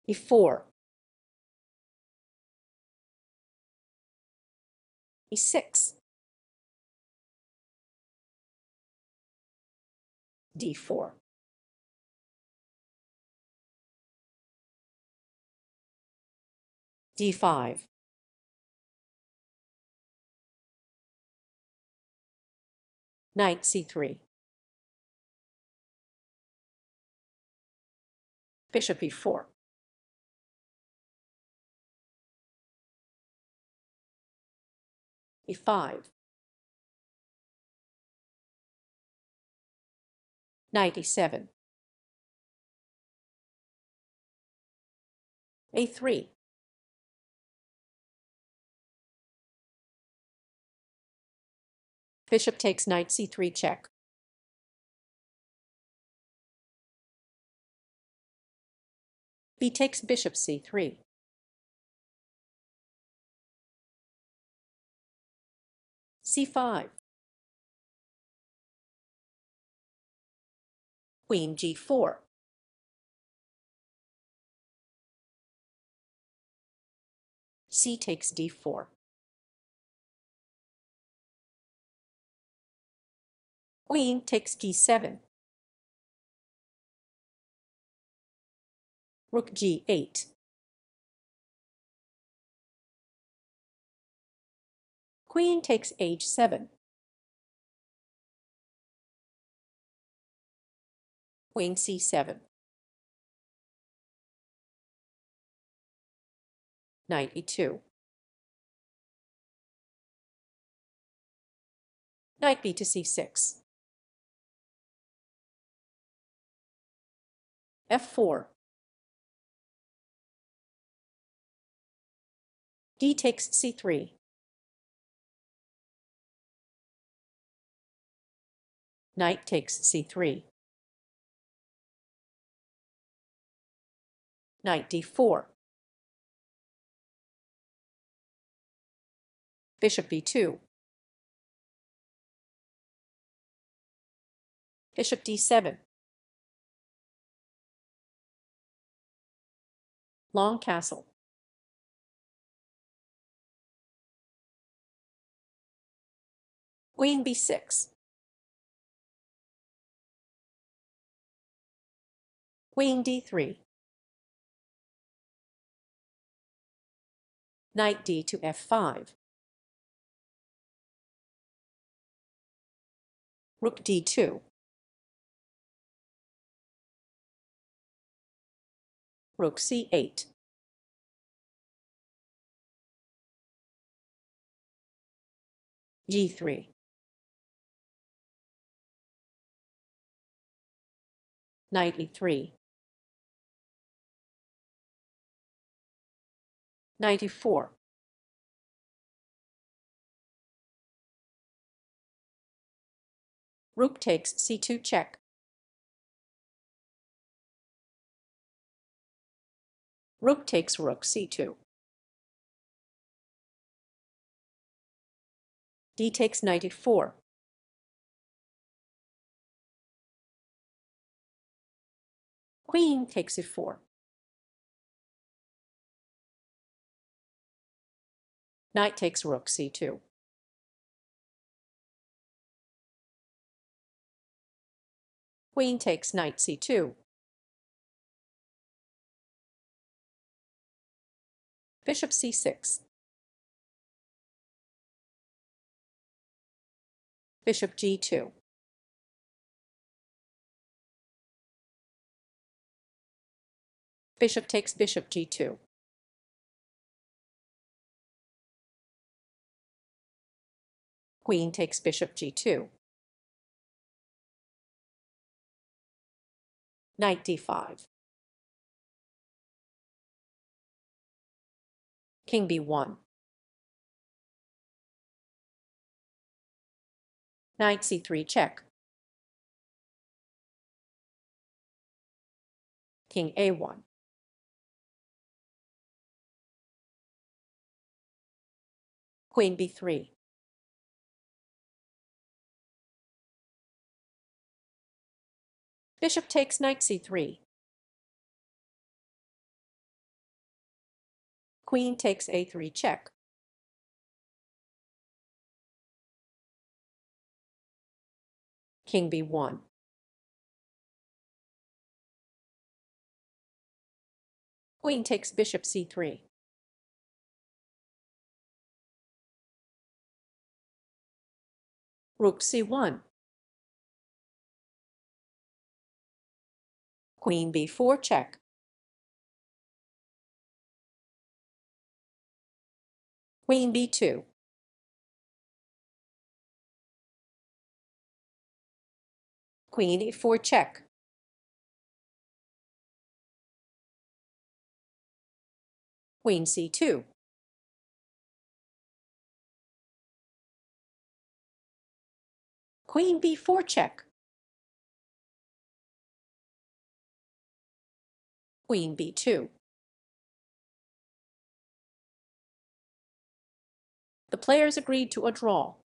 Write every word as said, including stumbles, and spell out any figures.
e four, e six, d four, d five, knight c three, bishop e four, e five, knight e seven, a three, bishop takes knight c three check, b takes bishop c three, c five, queen g four, c takes d four, queen takes g seven, rook g eight, queen takes h seven, queen c seven, knight e two, knight b to c six, f four, d takes c three, knight takes c three, knight d four, bishop b two, bishop d seven, long castle, queen b six, queen d three, knight d to f five, rook d two, rook c eight, g three, knight e three, knight e four, rook takes c two check, rook takes rook c two, d takes knight e four, queen takes e four, knight takes rook c two, queen takes knight c two, bishop c six, bishop g two, bishop takes bishop g two, queen takes bishop g two, knight d five, king b one, knight c three check, king a one, queen b three, bishop takes knight c three, Queen takes a three check. King b one. Queen takes bishop c three. Rook c one. Queen b four check. Queen b two. Queen e four check. Queen c two. Queen b four check. Queen b two. The players agreed to a draw.